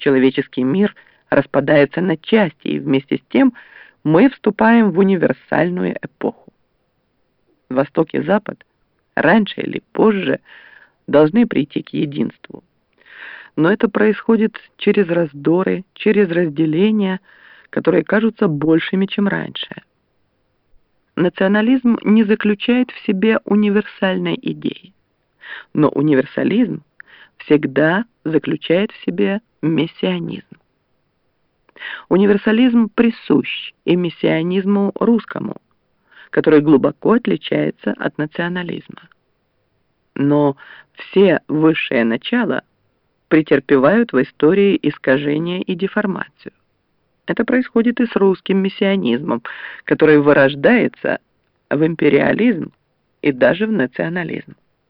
Человеческий мир распадается на части, и вместе с тем мы вступаем в универсальную эпоху. Восток и Запад раньше или позже должны прийти к единству. Но это происходит через раздоры, через разделения, которые кажутся большими, чем раньше. Национализм не заключает в себе универсальной идеи, но универсализм всегда заключает в себе мессианизм. Универсализм присущ и мессианизму русскому, который глубоко отличается от национализма. Но все высшие начала претерпевают в истории искажения и деформацию. Это происходит и с русским мессианизмом, который вырождается в империализм и даже в национализм.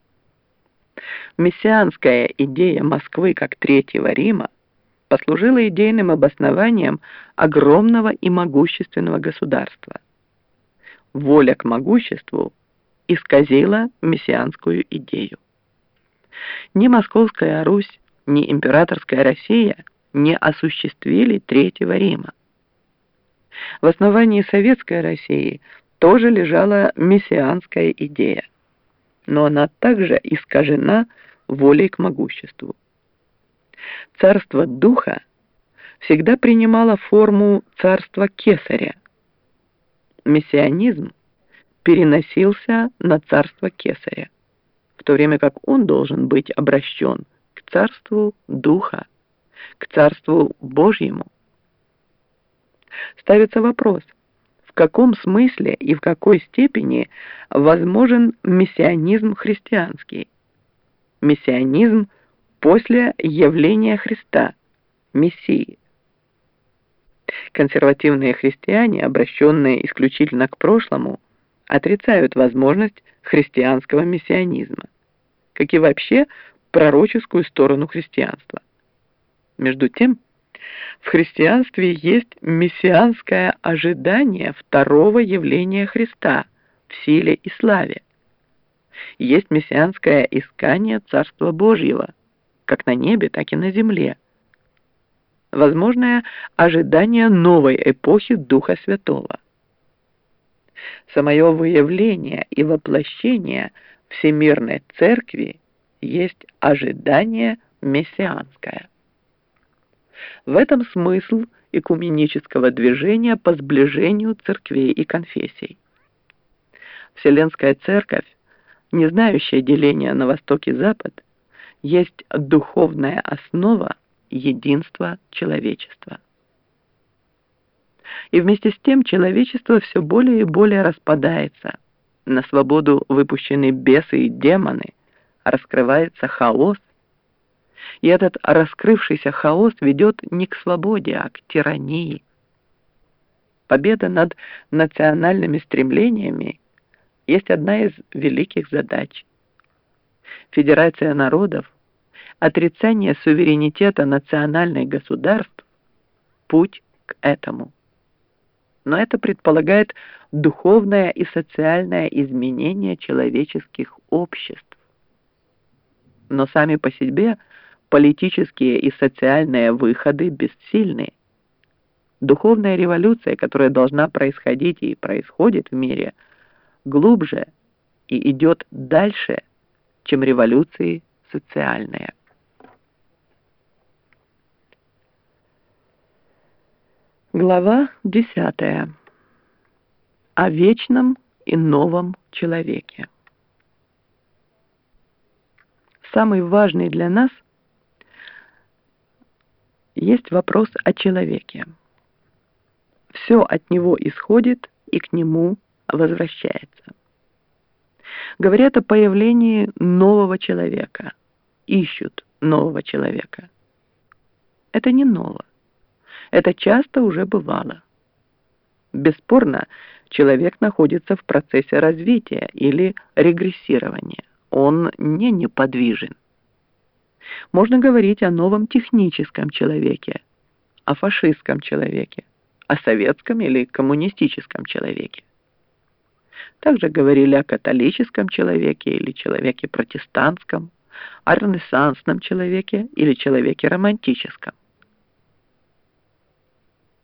Мессианская идея Москвы как Третьего Рима послужила идейным обоснованием огромного и могущественного государства. Воля к могуществу исказила мессианскую идею. Ни Московская Русь, ни императорская Россия не осуществили Третьего Рима. В основании Советской России тоже лежала мессианская идея, но она также искажена волей к могуществу. Царство Духа всегда принимало форму царства Кесаря. Мессианизм переносился на царство Кесаря, в то время как он должен быть обращен к царству Духа, к царству Божьему. Ставится вопрос, в каком смысле и в какой степени возможен мессианизм христианский, мессианизм после явления Христа, Мессии. Консервативные христиане, обращенные исключительно к прошлому, отрицают возможность христианского мессианизма, как и вообще пророческую сторону христианства. Между тем, в христианстве есть мессианское ожидание второго явления Христа в силе и славе. Есть мессианское искание Царства Божьего, как на небе, так и на земле. Возможное ожидание новой эпохи Духа Святого. Самое выявление и воплощение Всемирной Церкви есть ожидание мессианское. В этом смысл экуменического движения по сближению церквей и конфессий. Вселенская Церковь, не знающая деления на Восток и Запад, есть духовная основа единства человечества. И вместе с тем человечество все более и более распадается. На свободу выпущены бесы и демоны, раскрывается хаос. И этот раскрывшийся хаос ведет не к свободе, а к тирании. Победа над национальными стремлениями есть одна из великих задач. Федерация народов, отрицание суверенитета национальных государств – путь к этому. Но это предполагает духовное и социальное изменение человеческих обществ. Но сами по себе политические и социальные выходы бессильны. Духовная революция, которая должна происходить и происходит в мире, глубже и идет дальше, чем революции социальные. Глава 10. О вечном и новом человеке. Самый важный для нас есть вопрос о человеке. Все от него исходит и к нему возвращается. Говорят о появлении нового человека, ищут нового человека. Это не ново. Это часто уже бывало. Бесспорно, человек находится в процессе развития или регрессирования. Он не неподвижен. Можно говорить о новом техническом человеке, о фашистском человеке, о советском или коммунистическом человеке. Также говорили о католическом человеке или человеке протестантском, о ренессансном человеке или человеке романтическом.